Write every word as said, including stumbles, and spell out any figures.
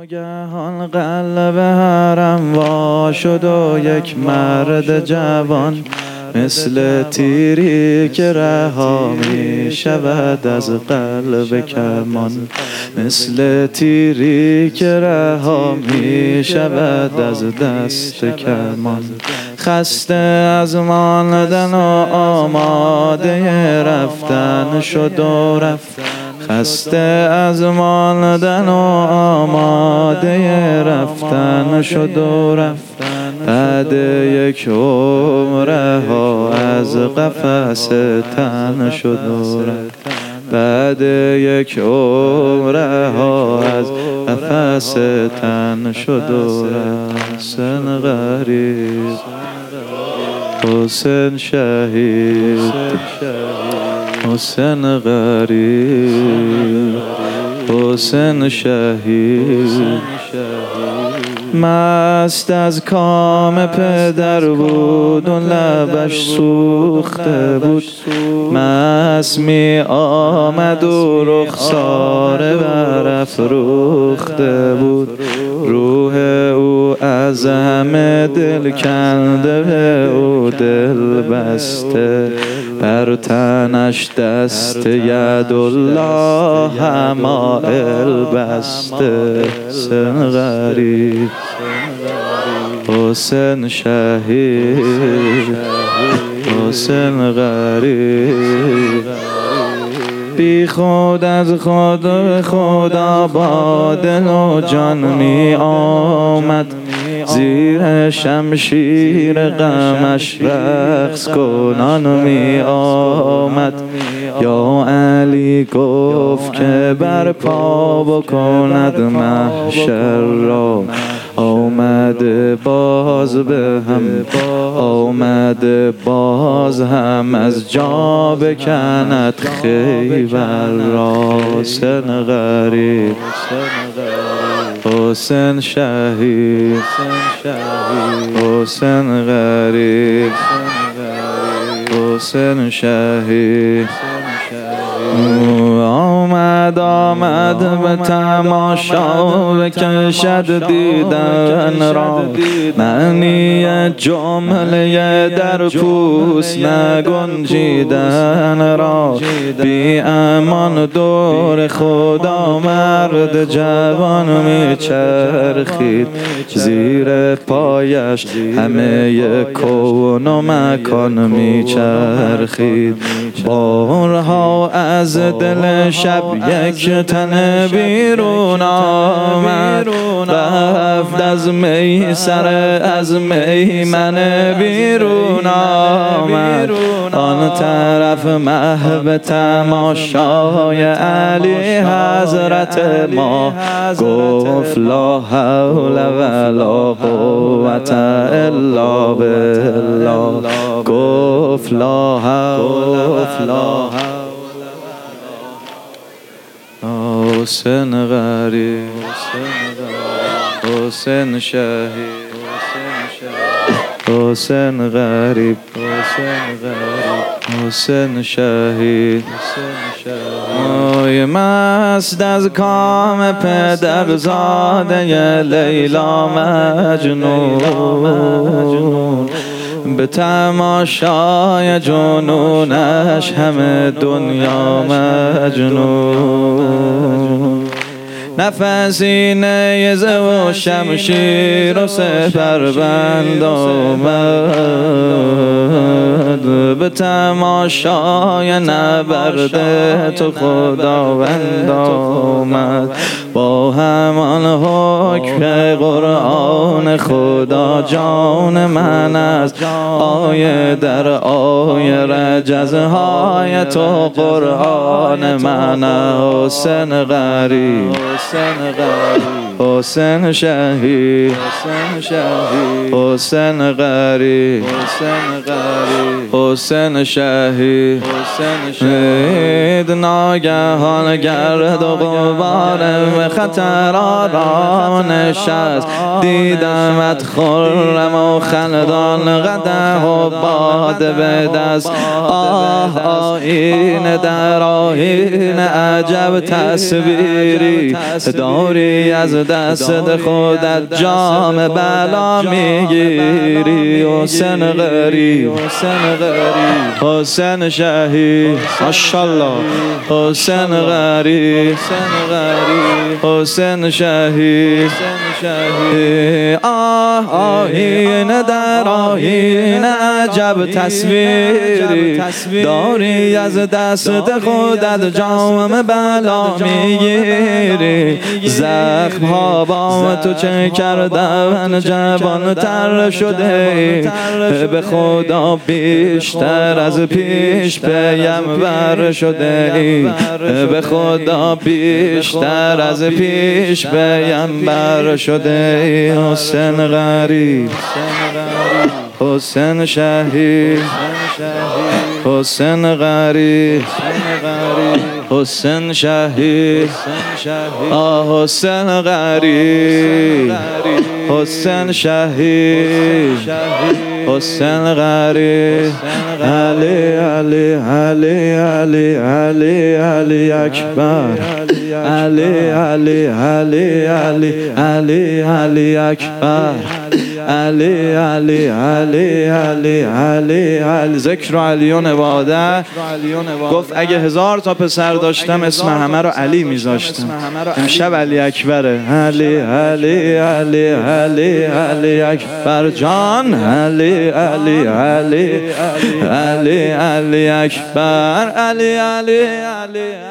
ناگهان قلب حرم وا شد و یک مرد جوان مثل تیری که رها می شود از قلب کمان، مثل تیری که رها می شود از دست کمان. خسته از ماندن و آماده رفتن شد و رفت، خسته از ماندن و آماده رفتن شد و رفت. بعد یک عمره ها از قفس تن شد و رفت، بعد یک عمره ها از قفس تن شد و رفت. حسین غریب، حسین شهید، حسین غریب، حسین شهید. مست از کام پدر بود و لبش سوخته بود، مست می آمد و رخسار برافروخته بود. روح او از همه دل کنده او دل بسته، بر تنش دست یدالله حمایل بسته. حسین غریب، حسین شهید، حسین غریب. بی خود از خود و خدا با دل و جان می آمد، زیر شمشیر غمش رقص کنان می آمد. یا علی گفت که برپا بکند محشر را، آمده باز به هم، آمده باز هم از جا بکند خیبر را. حسین غریب، حسین شهید، حسین غریب، حسین شهید. آمد آمد به تماشا بکشد دیدن را، معنی جمله در پوست نگنجیدن را. بی امان دور خدا مرد جوان می چرخید، زیر پایش همه کون و مکان می چرخید. بارها از دل شب یک تن بیرون آمد، رفت از می سر از میمن بیرون آمد. آن طرف محو تماشای علی حضرت ما، گفت لا حول ولا قوة الا بالله، گفت لا حول ولا. حسین غریب، حسین شهید، حسین غریب، حسین شهید. آی مست از کام پدر زاده لیلا مجنون، به تماشای جنونش همه دنیا مجنون. نفسی نیزه و شمشیر و سپربند آمد، به تماشای نبرد تو خداوند آمد. با همان حکم قرآن خدا جان من از آیه در آیه رجزهای تو قرآن من. حسین غریب، حسین شهید، حسین غریب، حسین شهید. ناگهان گرد و غبار خطر آرام نشست، دیدمت خرم و خندان قدح و باده به دست. آه آیین در آیین عجب تصویری، داری از دست خودت جام بلا میگیری. حسین غریب، حسین شهید، ماشاءالله. حسین غریب، حسین شهید. آه آینه در آینه عجب تصویری داری از دست خودت جام بلا میگیری. زخم ها با تو چه کردن جوان تر شده، به خدا بیشتر از پیش پیمبر شده ای. به خدا بیشتر از پیش پیمبر شده ای. حسین غریب، حسین شهید، حسین غریب، حسین شهید. آه حسین غریب، حسین شهید، حسین غریب. علی علی علی علی علی علی اکبر، علی علی علی علی علی علی اکبر، علی علی علی علی علی علی. ذکر و علیون عباده. گفت اگه هزار تا پسر داشتم اسم همه رو علی میذاشتم. امشب علی اکبره. علی علی علی علی علی اکبر جان. علی علی علی علی علی اکبر. علی علی علی